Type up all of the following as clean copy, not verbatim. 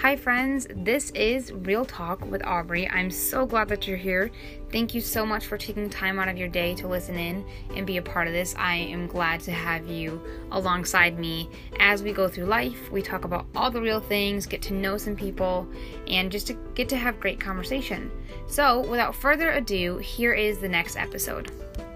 Hi friends, this is Real Talk with Aubrey. I'm so glad that you're here. Thank you so much for taking time out of your day to listen in and be a part of this. I am glad to have you alongside me as we go through life. We talk about all the real things, get to know some people, and just to get to have great conversation. So without further ado, here is the next episode.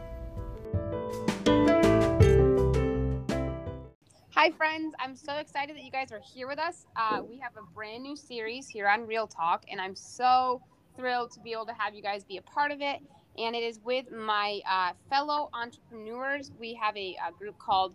Hi friends, I'm so excited that you guys are here with us. We have a brand new series here on Real Talk, and I'm so thrilled to be able to have you guys be a part of it. And it is with my fellow entrepreneurs. We have a group called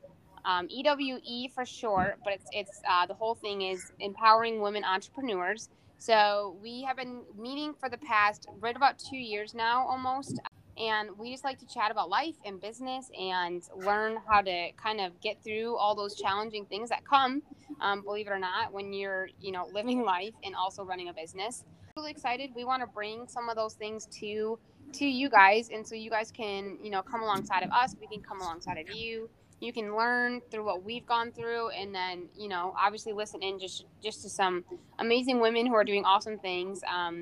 EWE for short, but it's the whole thing is Empowering Women Entrepreneurs. So we have been meeting for the past right about 2 years now almost. And we just like to chat about life and business and learn how to kind of get through all those challenging things that come, believe it or not, when you're, living life and also running a business. Really excited. We want to bring some of those things to you guys. And so you guys can, come alongside of us. We can come alongside of you. You can learn through what we've gone through, and then, obviously listen in just to some amazing women who are doing awesome things.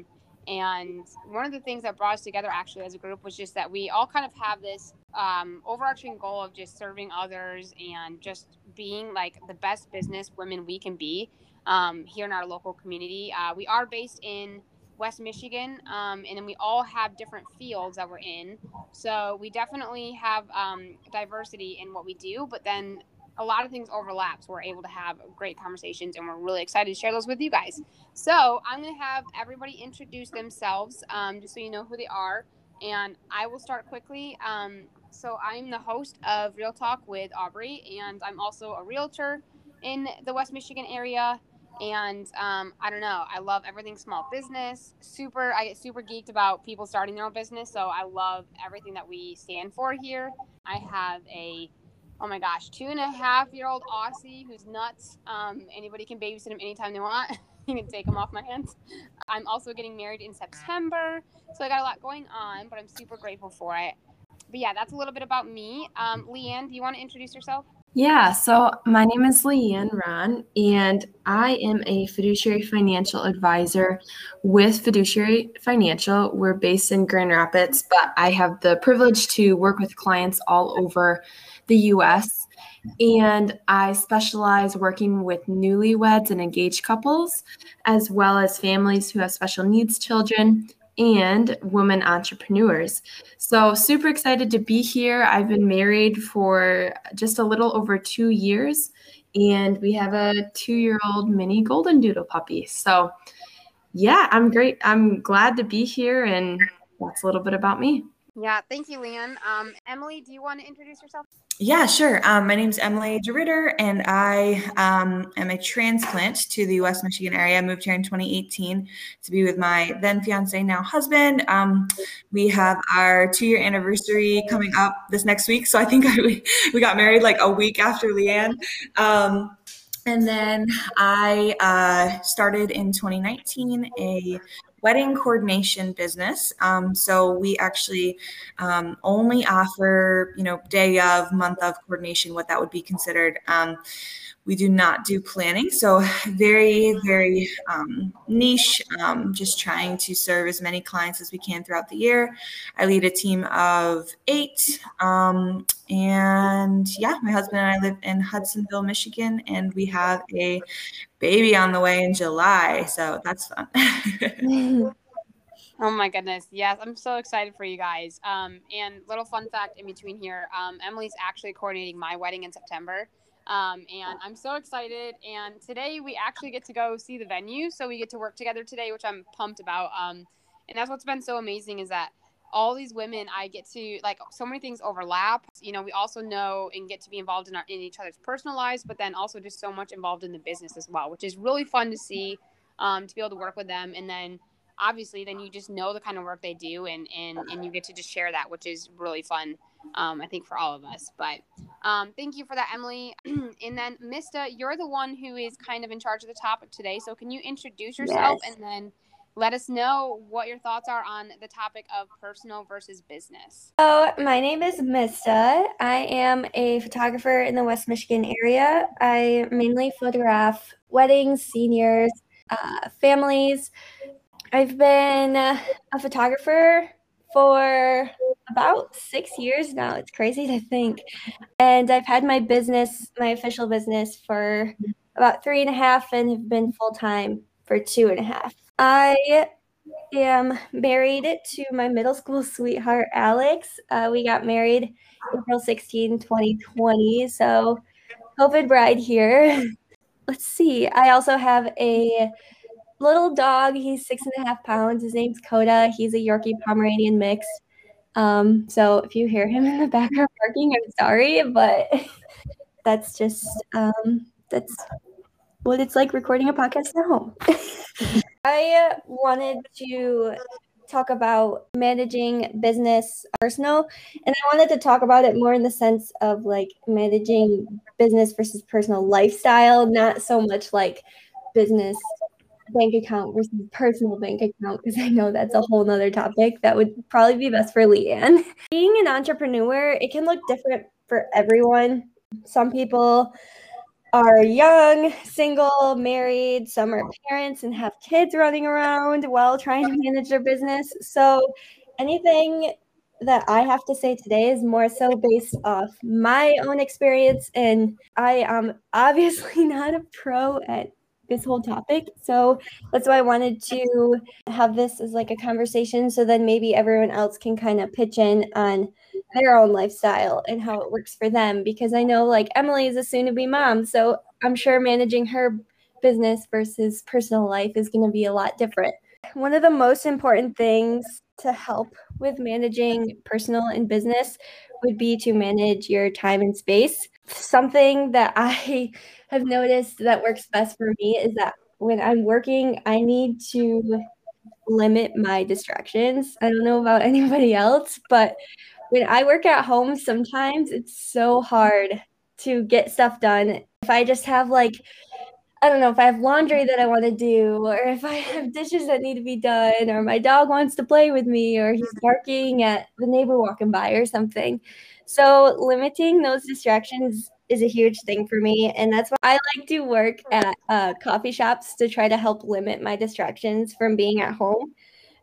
And one of the things that brought us together actually as a group was just that we all kind of have this overarching goal of just serving others and just being like the best business women we can be here in our local community. We are based in West Michigan, and then we all have different fields that we're in. So we definitely have diversity in what we do, but then a lot of things overlap. So we're able to have great conversations, and we're really excited to share those with you guys. So I'm going to have everybody introduce themselves, just so you know who they are. And I will start quickly. So I'm the host of Real Talk with Aubrey, and I'm also a realtor in the West Michigan area. And I don't know, I love everything small business. I get super geeked about people starting their own business. So I love everything that we stand for here. I have oh my gosh, 2.5-year-old Aussie who's nuts. Anybody can babysit him anytime they want. You can take him off my hands. I'm also getting married in September, so I got a lot going on, but I'm super grateful for it. But yeah, that's a little bit about me. Leanne, do you want to introduce yourself? Yeah, so my name is Leanne Ron, and I am a fiduciary financial advisor with Fiduciary Financial. We're based in Grand Rapids, but I have the privilege to work with clients all over the U.S., and I specialize working with newlyweds and engaged couples, as well as families who have special needs children and women entrepreneurs. So super excited to be here. I've been married for just a little over 2 years, and we have a 2-year-old mini golden doodle puppy. So yeah, I'm great. I'm glad to be here, and that's a little bit about me. Yeah, thank you, Leanne. Emily, do you want to introduce yourself? Yeah, sure. My name is Emily DeRitter, and I am a transplant to the West Michigan area. I moved here in 2018 to be with my then fiance, now husband. We have our 2-year anniversary coming up this next week, so I think we got married like a week after Leanne. And then I started in 2019 a wedding coordination business. So we actually only offer, day of, month of coordination, what that would be considered. We do not do planning. So very, very niche, just trying to serve as many clients as we can throughout the year. I lead a team of 8. And yeah, my husband and I live in Hudsonville, Michigan, and we have a baby on the way in July. So that's fun. Oh my goodness. Yes, I'm so excited for you guys. And little fun fact in between here, Emily's actually coordinating my wedding in September. And I'm so excited. And today we actually get to go see the venue. So we get to work together today, which I'm pumped about. And that's what's been so amazing is that all these women, I get to so many things overlap. We also know and get to be involved in each other's personal lives, but then also just so much involved in the business as well, which is really fun to see, to be able to work with them. And then obviously then you just know the kind of work they do and you get to just share that, which is really fun, I think, for all of us. But thank you for that, Emily. And then Mista, you're the one who is kind of in charge of the topic today. So can you introduce yourself? Yes. And then let us know what your thoughts are on the topic of personal versus business. So my name is Mista. I am a photographer in the West Michigan area. I mainly photograph weddings, seniors, families. I've been a photographer for about 6 years now. It's crazy to think. And I've had my official business for about 3.5 and have been full-time for 2.5. I am married to my middle school sweetheart, Alex. We got married April 16, 2020. So COVID bride here. Let's see. I also have a little dog. He's 6.5 pounds. His name's Coda. He's a Yorkie Pomeranian mix. So if you hear him in the background barking, I'm sorry, but that's just that's what it's like recording a podcast at home. I wanted to talk about managing business personal, and I wanted to talk about it more in the sense of like managing business versus personal lifestyle, not so much like business bank account versus personal bank account, because I know that's a whole nother topic that would probably be best for Leanne. Being an entrepreneur, it can look different for everyone. Some people are young, single, married, some are parents and have kids running around while trying to manage their business. So anything that I have to say today is more so based off my own experience, and I am obviously not a pro at this whole topic. So that's why I wanted to have this as like a conversation, so then maybe everyone else can kind of pitch in on their own lifestyle and how it works for them, because I know like Emily is a soon-to-be mom, so I'm sure managing her business versus personal life is going to be a lot different. One of the most important things to help with managing personal and business would be to manage your time and space. Something that I have noticed that works best for me is that when I'm working, I need to limit my distractions. I don't know about anybody else, but when I work at home, sometimes it's so hard to get stuff done. If I just have like, I don't know, if I have laundry that I want to do, or if I have dishes that need to be done, or my dog wants to play with me, or he's barking at the neighbor walking by or something. So limiting those distractions is a huge thing for me. And that's why I like to work at coffee shops to try to help limit my distractions from being at home.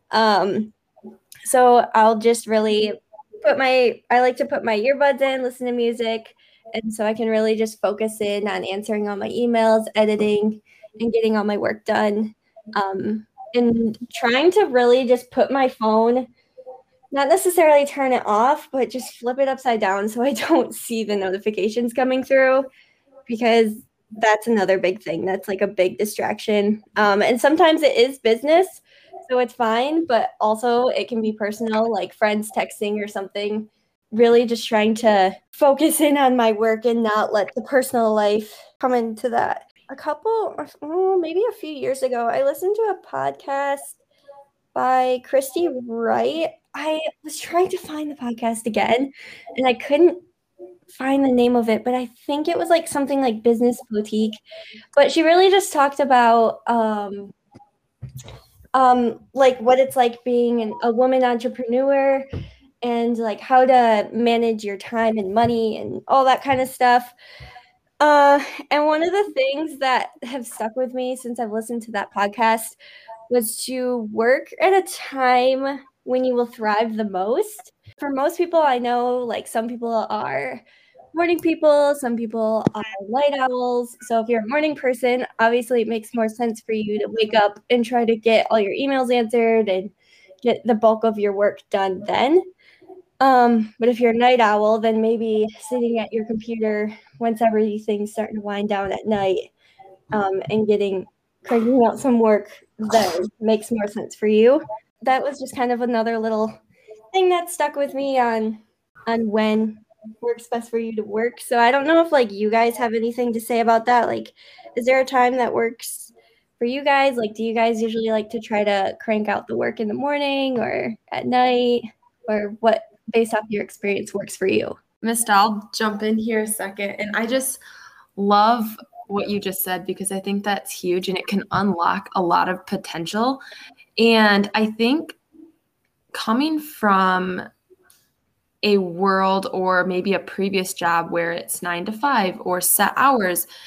So I'll just really I like to put my earbuds in, listen to music, and so I can really just focus in on answering all my emails, editing, and getting all my work done. And trying to really just put my phone, not necessarily turn it off, but just flip it upside down so I don't see the notifications coming through, because that's another big thing. That's like a big distraction. And sometimes it is business, so it's fine, but also it can be personal, like friends texting or something. Really just trying to focus in on my work and not let the personal life come into that. Maybe a few years ago, I listened to a podcast by Christy Wright. I was trying to find the podcast again, and I couldn't find the name of it, but I think it was like something like Business Boutique. But she really just talked about like what it's like being a woman entrepreneur, and like how to manage your time and money and all that kind of stuff. And one of the things that have stuck with me since I've listened to that podcast was to work at a time when you will thrive the most. For most people, I know like some people are morning people, some people are night owls. So if you're a morning person, obviously it makes more sense for you to wake up and try to get all your emails answered and get the bulk of your work done then. But if you're a night owl, then maybe sitting at your computer once everything's starting to wind down at night, and cranking out some work that makes more sense for you. That was just kind of another little thing that stuck with me on when works best for you to work. So I don't know if like you guys have anything to say about that. Like, is there a time that works for you guys? Like, do you guys usually like to try to crank out the work in the morning or at night, or what, based off your experience, works for you? Mist, I'll jump in here a second. And I just love what you just said, because I think that's huge and it can unlock a lot of potential. And I think coming from a world or maybe a previous job where it's 9 to 5 or set hours,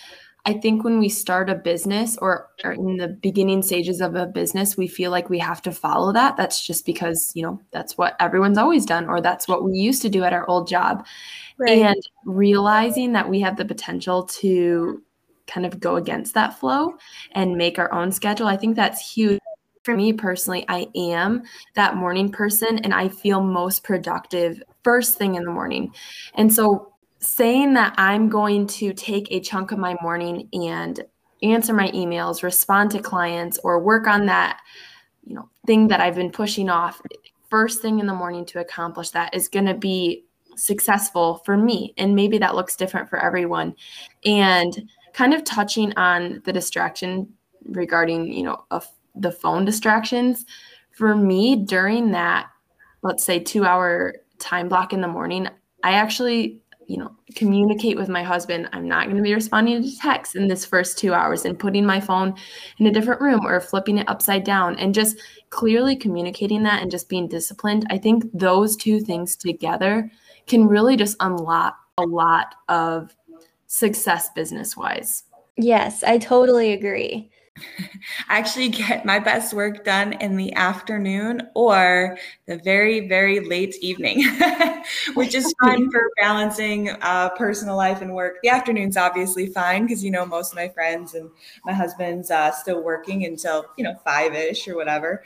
I think when we start a business or are in the beginning stages of a business, we feel like we have to follow that. That's just because, you know, that's what everyone's always done, or that's what we used to do at our old job. Right. And realizing that we have the potential to kind of go against that flow and make our own schedule, I think that's huge. For me personally, I am that morning person, and I feel most productive first thing in the morning. And so saying that I'm going to take a chunk of my morning and answer my emails, respond to clients, or work on that, you know, thing that I've been pushing off first thing in the morning to accomplish that is going to be successful for me. And maybe that looks different for everyone. And kind of touching on the distraction regarding, you know, the phone distractions, for me during that, let's say 2 hour time block in the morning, I actually, you know, communicate with my husband. I'm not going to be responding to texts in this first 2 hours, and putting my phone in a different room or flipping it upside down, and just clearly communicating that and just being disciplined. I think those two things together can really just unlock a lot of success business wise. Yes, I totally agree. I actually get my best work done in the afternoon or the very, very late evening, which is fine for balancing personal life and work. The afternoon's obviously fine because, you know, most of my friends and my husband's still working until, you know, 5-ish or whatever.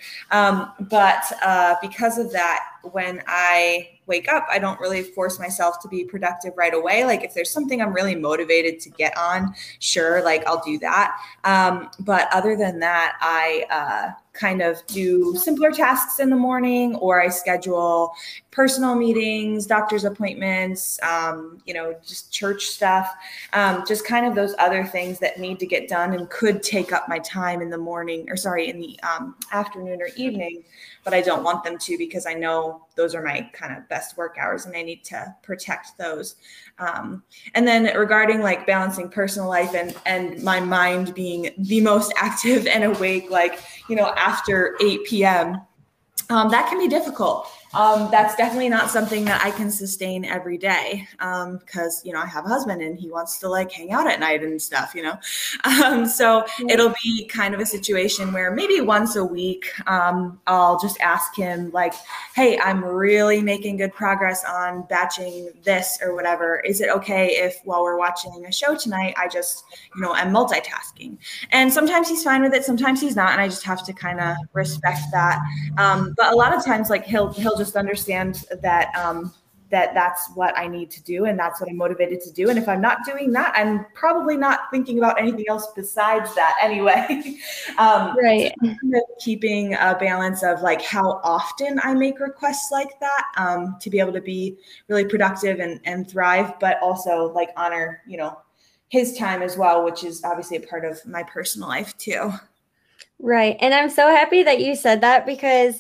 But because of that, when I wake up, I don't really force myself to be productive right away. Like if there's something I'm really motivated to get on, sure, like I'll do that. But other than that, I kind of do simpler tasks in the morning, or I schedule personal meetings, doctor's appointments, you know, just church stuff, just kind of those other things that need to get done and could take up my time in the morning, or sorry, in the afternoon or evening, but I don't want them to because I know those are my kind of best work hours and I need to protect those. And then regarding like balancing personal life and my mind being the most active and awake, like, you know, after 8 p.m., that can be difficult. That's definitely not something that I can sustain every day because, you know, I have a husband and he wants to like hang out at night and stuff, you know. So it'll be kind of a situation where maybe once a week I'll just ask him like, hey, I'm really making good progress on batching this or whatever. Is it okay if while we're watching a show tonight, I just, you know, I'm multitasking? And sometimes he's fine with it. Sometimes he's not. And I just have to kind of respect that. But a lot of times, like he'll just understand that that's what I need to do, and that's what I'm motivated to do. And if I'm not doing that, I'm probably not thinking about anything else besides that anyway. Right. So kind of keeping a balance of like how often I make requests like that to be able to be really productive and thrive, but also like honor, you know, his time as well, which is obviously a part of my personal life too. Right. And I'm so happy that you said that because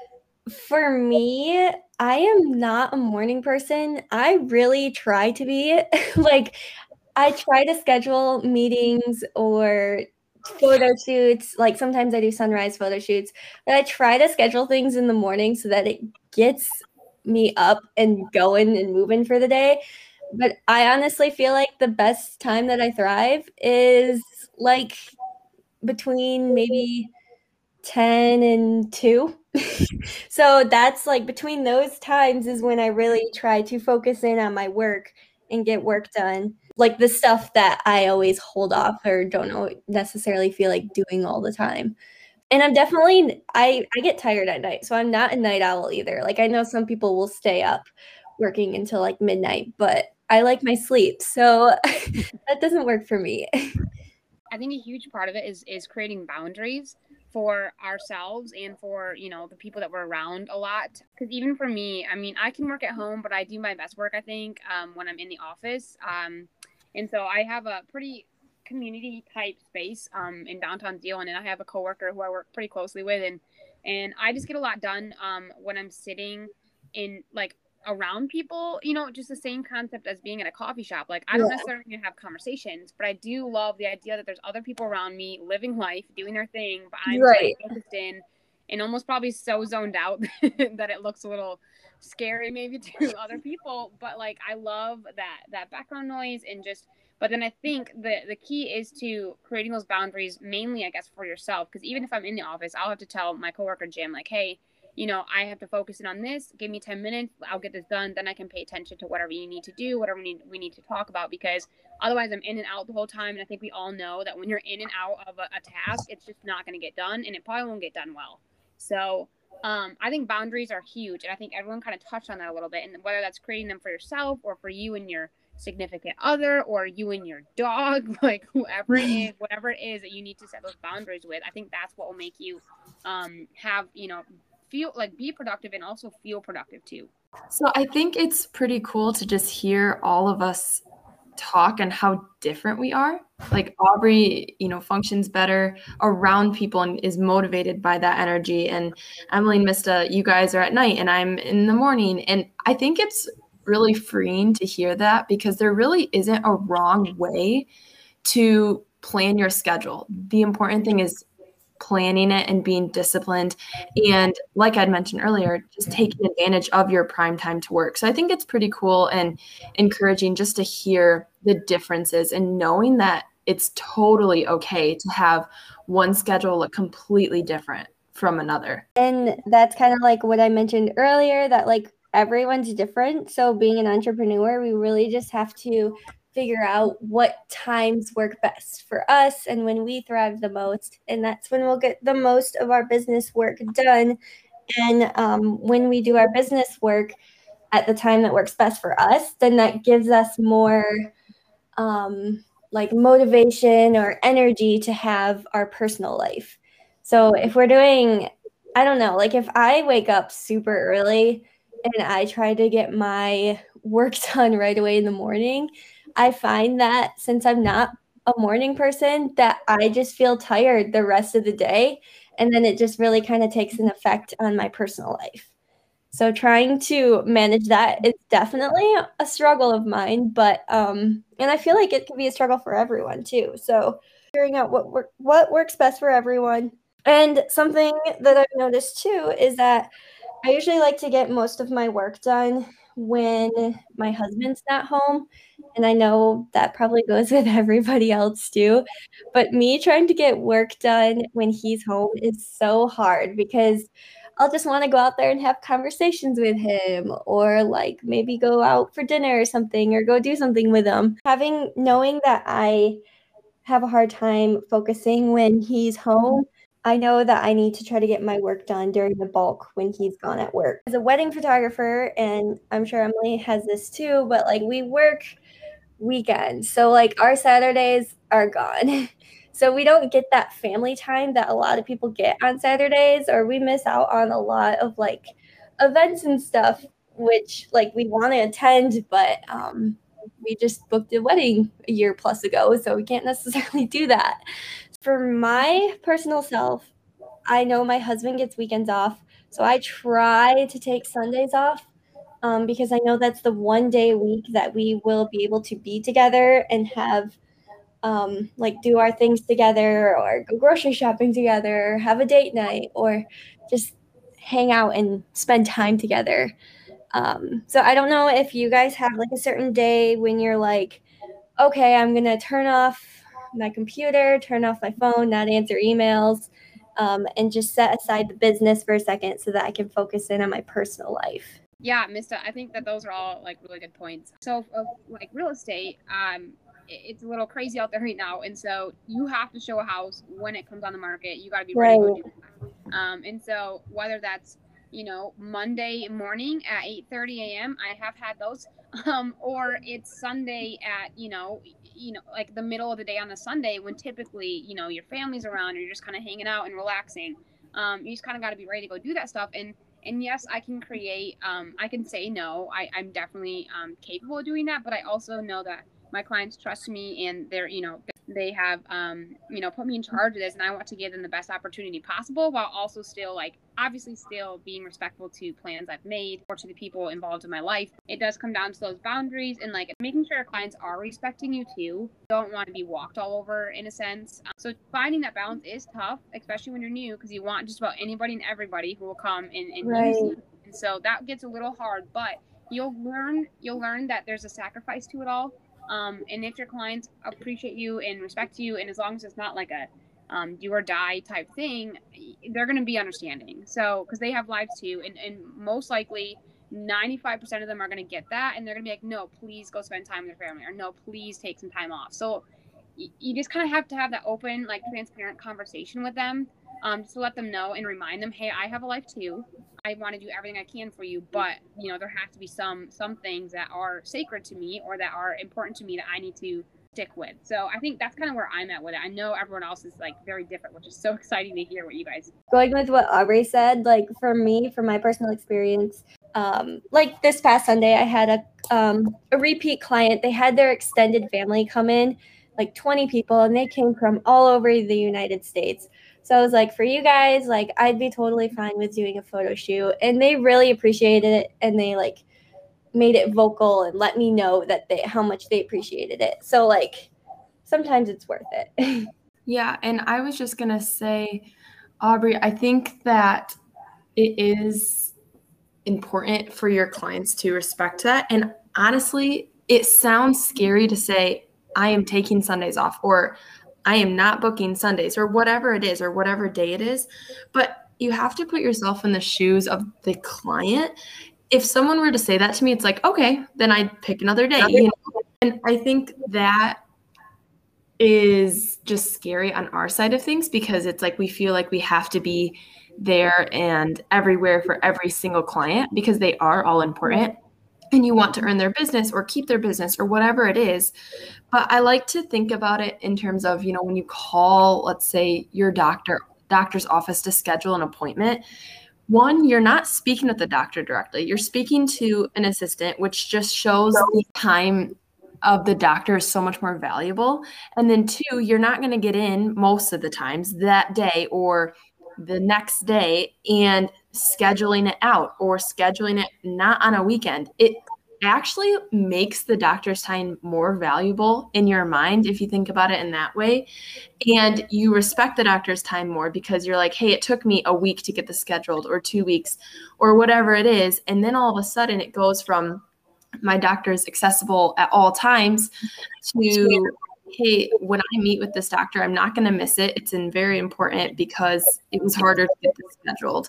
for me, I am not a morning person. I really try to be. Like, I try to schedule meetings or photo shoots. Like, sometimes I do sunrise photo shoots, but I try to schedule things in the morning so that it gets me up and going and moving for the day. But I honestly feel like the best time that I thrive is like between maybe 10 and 2. So that's like between those times is when I really try to focus in on my work and get work done. Like the stuff that I always hold off or don't necessarily feel like doing all the time. And I'm definitely, I get tired at night. So I'm not a night owl either. Like I know some people will stay up working until like midnight, but I like my sleep. So that doesn't work for me. I think a huge part of it is creating boundaries for ourselves and for, you know, the people that we're around a lot. Because even for me, I mean, I can work at home, but I do my best work, I think, when I'm in the office. And so I have a pretty community type space in downtown Zeeland, and I have a coworker who I work pretty closely with, and I just get a lot done when I'm sitting in like around people, you know, just the same concept as being at a coffee shop. Like I don't necessarily have conversations, but I do love the idea that there's other people around me living life, doing their thing, but I'm Right. focused in and almost probably so zoned out that it looks a little scary maybe to other people. But like I love that background noise and just But then I think the key is to creating those boundaries mainly, I guess, for yourself. Because even if I'm in the office, I'll have to tell my coworker, Jim, like, hey, you know, I have to focus in on this. Give me 10 minutes. I'll get this done. Then I can pay attention to whatever you need to do, whatever we need to talk about. Because otherwise I'm in and out the whole time. And I think we all know that when you're in and out of a task, it's just not going to get done. And it probably won't get done well. So I think boundaries are huge. And I think everyone kind of touched on that a little bit. And whether that's creating them for yourself or for you and your significant other or you and your dog, like whoever it is, whatever it is that you need to set those boundaries with, I think that's what will make you have, you know, feel like be productive and also feel productive too. So I think it's pretty cool to just hear all of us talk and how different we are. Like Aubrey, you know, functions better around people and is motivated by that energy. And Emily and Mista, you guys are at night and I'm in the morning. And I think it's really freeing to hear that because there really isn't a wrong way to plan your schedule. The important thing is planning it and being disciplined. And like I'd mentioned earlier, just taking advantage of your prime time to work. So I think it's pretty cool and encouraging just to hear the differences and knowing that it's totally okay to have one schedule look completely different from another. And that's kind of like what I mentioned earlier, that like everyone's different. So being an entrepreneur, we really just have to figure out what times work best for us and when we thrive the most. And that's when we'll get the most of our business work done. And when we do our business work at the time that works best for us, then that gives us more like motivation or energy to have our personal life. So if we're doing, I don't know, like if I wake up super early and I try to get my work done right away in the morning, I find that since I'm not a morning person, that I just feel tired the rest of the day. And then it just really kind of takes an effect on my personal life. So trying to manage that is definitely a struggle of mine, but and I feel like it can be a struggle for everyone too. So figuring out what works best for everyone. And something that I've noticed too is that I usually like to get most of my work done when my husband's not home. And I know that probably goes with everybody else too. But me trying to get work done when he's home is so hard because I'll just want to go out there and have conversations with him or like maybe go out for dinner or something or go do something with him. Knowing that I have a hard time focusing when he's home, I know that I need to try to get my work done during the bulk when he's gone at work. As a wedding photographer, and I'm sure Emily has this too, but like we work weekends. So like our Saturdays are gone. So we don't get that family time that a lot of people get on Saturdays, or we miss out on a lot of like events and stuff, which like we want to attend, but we just booked a wedding a year plus ago, so we can't necessarily do that. For my personal self, I know my husband gets weekends off, so I try to take Sundays off because I know that's the one day a week that we will be able to be together and have like do our things together or go grocery shopping together, or have a date night, or just hang out and spend time together. So I don't know if you guys have like a certain day when you're like, okay, I'm going to turn off my computer, turn off my phone, not answer emails, and just set aside the business for a second so that I can focus in on my personal life. Yeah, Mista, I think that those are all like really good points. So like real estate, it's a little crazy out there right now. And so you have to show a house when it comes on the market. You got to be ready to go do that. And so whether that's, you know, Monday morning at 8:30 a.m., I have had those, or it's Sunday at, you know, like the middle of the day on a Sunday when typically, you know, your family's around or you're just kind of hanging out and relaxing. You just kind of got to be ready to go do that stuff. And yes, I can create, I can say no. I'm definitely capable of doing that, but I also know that my clients trust me and they're, you know, they have, you know, put me in charge of this, and I want to give them the best opportunity possible while also still like, obviously still being respectful to plans I've made or to the people involved in my life. It does come down to those boundaries and like making sure clients are respecting you too. Don't want to be walked all over in a sense. So finding that balance is tough, especially when you're new, because you want just about anybody and everybody who will come and use you. And so that gets a little hard, but you'll learn that there's a sacrifice to it all. And if your clients appreciate you and respect you, and as long as it's not like a do or die type thing, they're going to be understanding. So, because they have lives too, and most likely 95% of them are going to get that, and they're going to be like, no, please go spend time with your family, or no, please take some time off. So you just kind of have to have that open, like, transparent conversation with them, just to let them know and remind them, hey, I have a life too. I want to do everything I can for you, but you know, there have to be some things that are sacred to me or that are important to me that I need to stick with. So I think that's kind of where I'm at with it. I know everyone else is like very different, which is so exciting to hear what you guys. Going with what Aubrey said, like for me, from my personal experience, like this past Sunday, I had a repeat client. They had their extended family come in, like 20 people, and they came from all over the United States. So I was like, for you guys, like I'd be totally fine with doing a photo shoot. And they really appreciated it, and they like made it vocal and let me know that how much they appreciated it. So like sometimes it's worth it. Yeah, and I was just gonna say, Aubrey, I think that it is important for your clients to respect that. And honestly, it sounds scary to say, I am taking Sundays off, or I am not booking Sundays, or whatever it is, or whatever day it is. But you have to put yourself in the shoes of the client. If someone were to say that to me, it's like, okay, then I'd pick another day. You know? And I think that is just scary on our side of things, because it's like we feel like we have to be there and everywhere for every single client, because they are all important and you want to earn their business or keep their business or whatever it is. But I like to think about it in terms of, you know, when you call, let's say, your doctor's office to schedule an appointment, one, you're not speaking with the doctor directly. You're speaking to an assistant, which just shows the time of the doctor is so much more valuable. And then two, you're not going to get in most of the times that day or the next day and scheduling it out or scheduling it not on a weekend. It actually makes the doctor's time more valuable in your mind if you think about it in that way. And you respect the doctor's time more because you're like, hey, it took me a week to get this scheduled, or 2 weeks, or whatever it is. And then all of a sudden it goes from my doctor is accessible at all times to, hey, when I meet with this doctor, I'm not going to miss it. It's very important because it was harder to get this scheduled,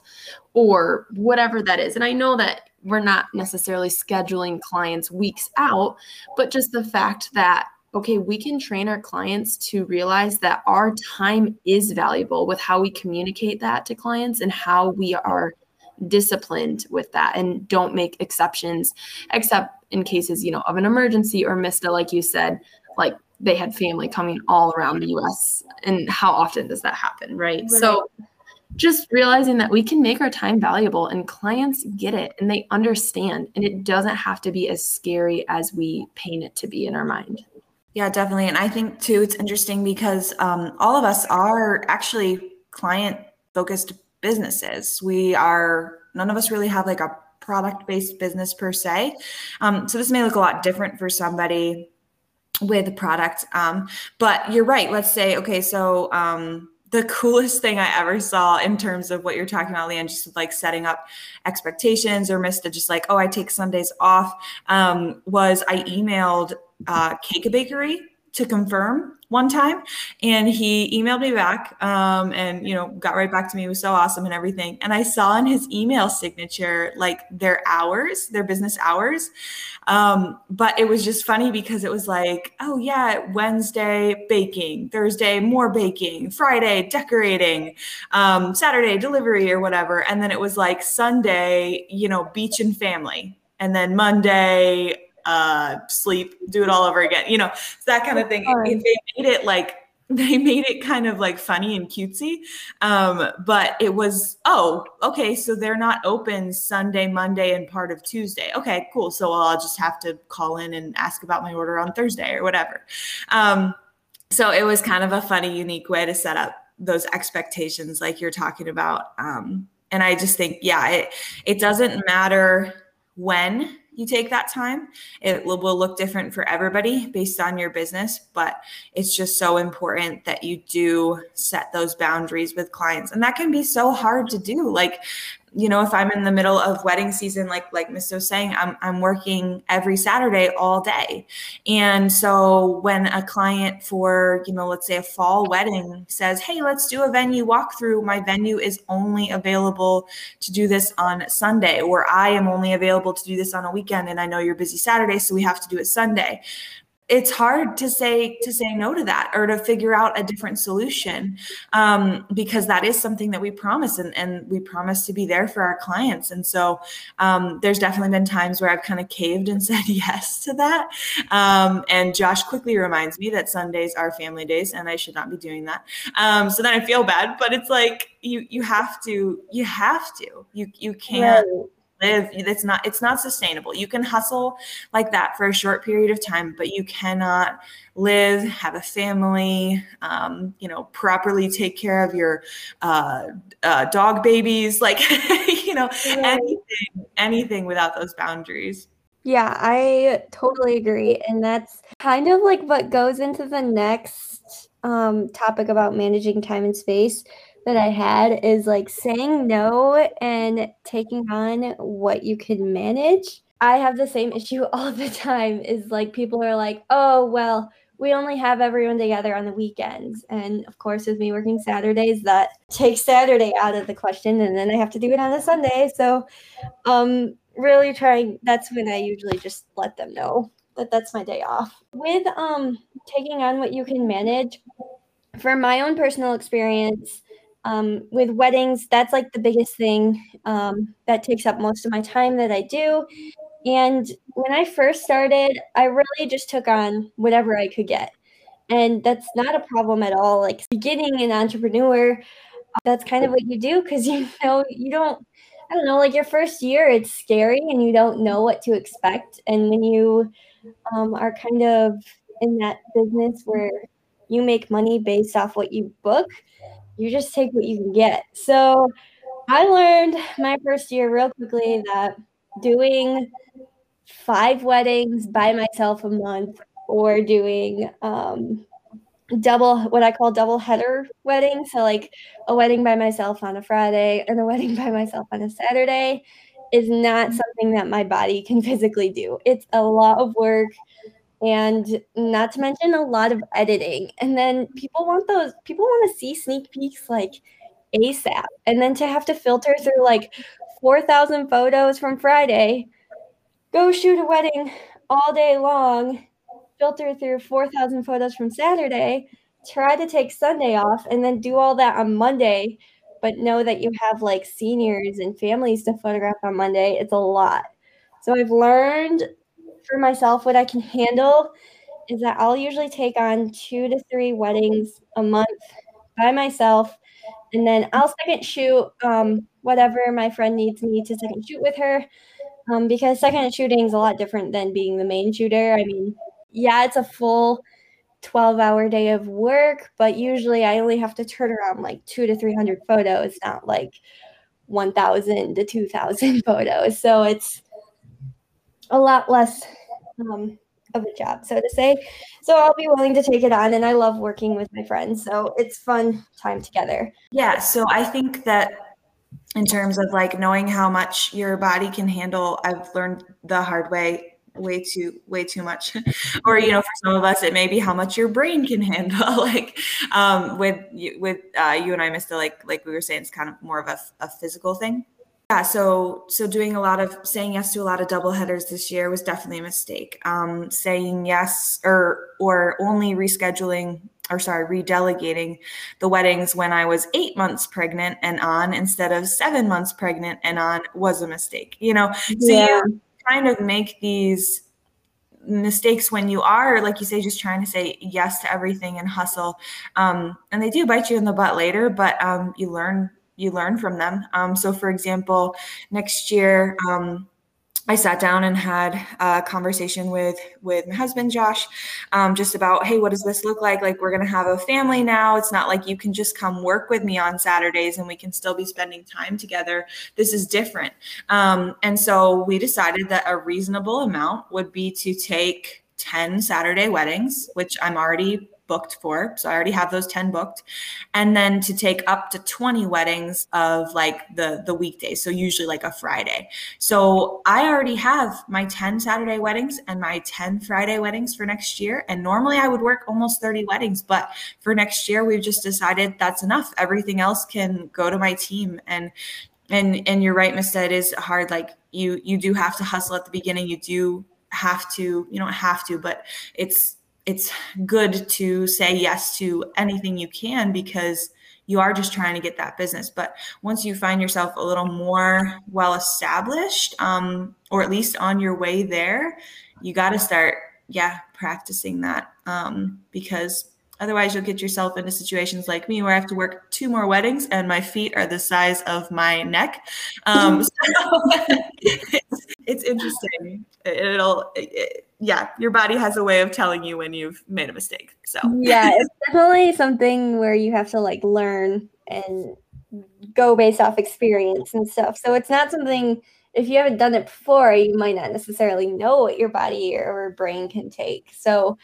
or whatever that is. And I know that we're not necessarily scheduling clients weeks out, but just the fact that, okay, we can train our clients to realize that our time is valuable with how we communicate that to clients and how we are disciplined with that and don't make exceptions, except in cases, you know, of an emergency or missed it, like you said, like they had family coming all around the US. And how often does that happen, right? So just realizing that we can make our time valuable and clients get it and they understand, and it doesn't have to be as scary as we paint it to be in our mind. Yeah, definitely. And I think too, it's interesting because all of us are actually client-focused businesses. None of us really have like a product-based business per se. So this may look a lot different for somebody with a product. But you're right. Let's say, okay, so the coolest thing I ever saw in terms of what you're talking about, Leanne, just like setting up expectations, or Mista just like, oh, I take Sundays off, was I emailed Cake Bakery to confirm one time, and he emailed me back and, you know, got right back to me. It was so awesome and everything. And I saw in his email signature, like their business hours. But it was just funny because it was like, oh yeah, Wednesday baking, Thursday more baking, Friday decorating, Saturday delivery or whatever. And then it was like Sunday, you know, beach and family. And then Monday, sleep, do it all over again, you know, that kind of thing. They made it kind of like funny and cutesy. But it was, oh, okay, so they're not open Sunday, Monday, and part of Tuesday. Okay, cool. So I'll just have to call in and ask about my order on Thursday or whatever. So it was kind of a funny, unique way to set up those expectations like you're talking about. And I just think, yeah, it doesn't matter when you take that time. It will look different for everybody based on your business, but it's just so important that you do set those boundaries with clients. And that can be so hard to do. Like you know, if I'm in the middle of wedding season, like Miss was saying, I'm working every Saturday all day. And so when a client for, you know, let's say a fall wedding says, hey, let's do a venue walkthrough, my venue is only available to do this on Sunday, or I am only available to do this on a weekend, and I know you're busy Saturday, so we have to do it Sunday. It's hard to say no to that, or to figure out a different solution, because that is something that we promise, and we promise to be there for our clients. And so there's definitely been times where I've kind of caved and said yes to that. And Josh quickly reminds me that Sundays are family days and I should not be doing that. So then I feel bad, but it's like, you have to, you can't. Right. Live. It's not sustainable. You can hustle like that for a short period of time, but you cannot live, have a family, you know, properly take care of your dog babies, like, you know, anything without those boundaries. Yeah, I totally agree. And that's kind of like what goes into the next topic about managing time and space that I had, is like saying no and taking on what you can manage. I have the same issue all the time, is like people are like, oh, well, we only have everyone together on the weekends. And of course, with me working Saturdays, that takes Saturday out of the question, and then I have to do it on a Sunday. So really trying, that's when I usually just let them know that that's my day off. With taking on what you can manage, for my own personal experience, with weddings, that's like the biggest thing that takes up most of my time that I do. And when I first started, I really just took on whatever I could get. And that's not a problem at all. Like beginning an entrepreneur, that's kind of what you do, because you know, I don't know, like your first year, it's scary and you don't know what to expect. And when you are kind of in that business where you make money based off what you book, you just take what you can get. So I learned my first year real quickly that doing 5 weddings by myself a month, or doing what I call double header weddings, so like a wedding by myself on a Friday and a wedding by myself on a Saturday, is not something that my body can physically do. It's a lot of work, and not to mention a lot of editing. And then people want to see sneak peeks like ASAP, and then to have to filter through like 4,000 photos from Friday, go shoot a wedding all day long, filter through 4,000 photos from Saturday, try to take Sunday off, and then do all that on Monday, but know that you have like seniors and families to photograph on Monday. It's a lot. So I've learned for myself what I can handle is that I'll usually take on 2 to 3 weddings a month by myself, and then I'll second shoot whatever my friend needs me to second shoot with her, because second shooting is a lot different than being the main shooter. I mean, yeah, it's a full 12-hour day of work, but usually I only have to turn around like 200 to 300 photos, not like 1,000 to 2,000 photos. So it's a lot less of a job, so to say. So I'll be willing to take it on, and I love working with my friends. So it's fun time together. Yeah. So I think that in terms of like knowing how much your body can handle, I've learned the hard way way too much. Or, you know, for some of us, it may be how much your brain can handle. Like with you and I, Mr. Like we were saying, it's kind of more of a physical thing. Yeah, so saying yes to a lot of double headers this year was definitely a mistake. Saying yes or only redelegating the weddings when I was 8 months pregnant and on instead of 7 months pregnant and on was a mistake. You know, so you kind of make these mistakes when you are, like you say, just trying to say yes to everything and hustle. And they do bite you in the butt later, but you learn from them. So for example, next year, I sat down and had a conversation with my husband, Josh, just about, hey, what does this look like? Like, we're going to have a family now. It's not like you can just come work with me on Saturdays and we can still be spending time together. This is different. And so we decided that a reasonable amount would be to take 10 Saturday weddings, which I'm already booked for. So I already have those 10 booked. And then to take up to 20 weddings of like the weekdays. So usually like a Friday. So I already have my 10 Saturday weddings and my 10 Friday weddings for next year. And normally I would work almost 30 weddings, but for next year, we've just decided that's enough. Everything else can go to my team. And you're right, Mista, it is hard. Like you do have to hustle at the beginning. You don't have to, but it's good to say yes to anything you can because you are just trying to get that business. But once you find yourself a little more well established, or at least on your way there, you got to start, practicing that, because otherwise you'll get yourself into situations like me where I have to work 2 more weddings and my feet are the size of my neck. So it's interesting. Your body has a way of telling you when you've made a mistake. So yeah, it's definitely something where you have to like learn and go based off experience and stuff. So it's not something, if you haven't done it before, you might not necessarily know what your body or brain can take. So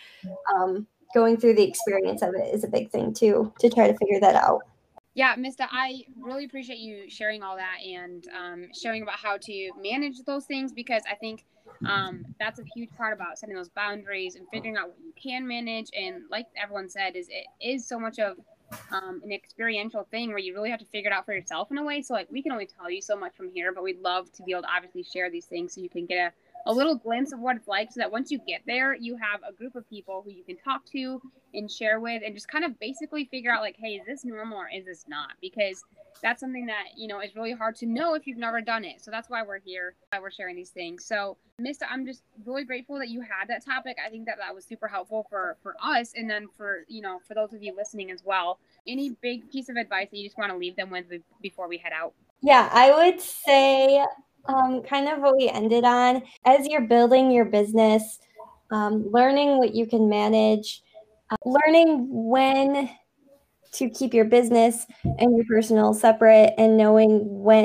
going through the experience of it is a big thing too, to try to figure that out. Yeah, Mista, I really appreciate you sharing all that and sharing about how to manage those things, because I think that's a huge part about setting those boundaries and figuring out what you can manage. And like everyone said, it is so much of an experiential thing where you really have to figure it out for yourself in a way. So like we can only tell you so much from here, but we'd love to be able to obviously share these things so you can get a little glimpse of what it's like, so that once you get there, you have a group of people who you can talk to and share with and just kind of basically figure out like, hey, is this normal or is this not? Because that's something that, is really hard to know if you've never done it. So that's why we're here, why we're sharing these things. So Mista, I'm just really grateful that you had that topic. I think that was super helpful for us, and then for those of you listening as well. Any big piece of advice that you just want to leave them with before we head out? Yeah, I would say kind of what we ended on, as you're building your business, learning what you can manage, learning when to keep your business and your personal separate, and knowing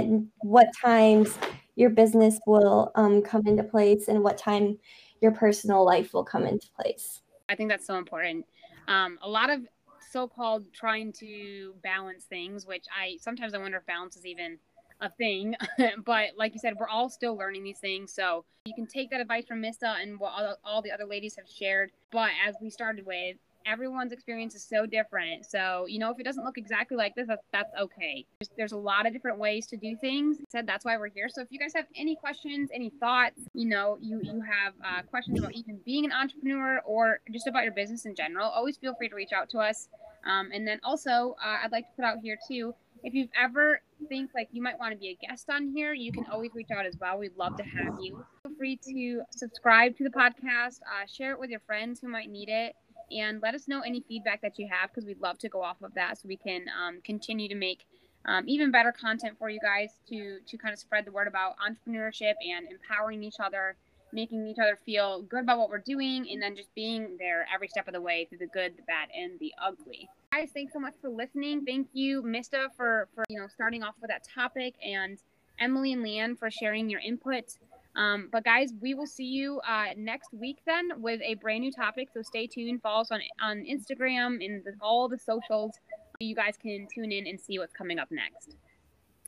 what times your business will come into place and what time your personal life will come into place. I think that's so important. A lot of so-called trying to balance things, which sometimes I wonder if balance is even a thing. But like you said, we're all still learning these things. So you can take that advice from Mista and what all the other ladies have shared. But as we started with, everyone's experience is so different. So, if it doesn't look exactly like this, that's okay. There's a lot of different ways to do things. That's why we're here. So if you guys have any questions, any thoughts, you have questions about even being an entrepreneur or just about your business in general, always feel free to reach out to us. And then also, I'd like to put out here too, if you've ever think like you might want to be a guest on here, you can always reach out as well. We'd love to have you. Feel free to subscribe to the podcast, share it with your friends who might need it, and let us know any feedback that you have, because we'd love to go off of that so we can continue to make even better content for you guys to kind of spread the word about entrepreneurship and empowering each other, making each other feel good about what we're doing, and then just being there every step of the way through the good, the bad, and the ugly. Guys, thanks so much for listening. Thank you, Mista, for starting off with that topic, and Emily and Leanne for sharing your input. But guys, we will see you next week then with a brand new topic. So stay tuned. Follow us on Instagram and all the socials. You guys can tune in and see what's coming up next.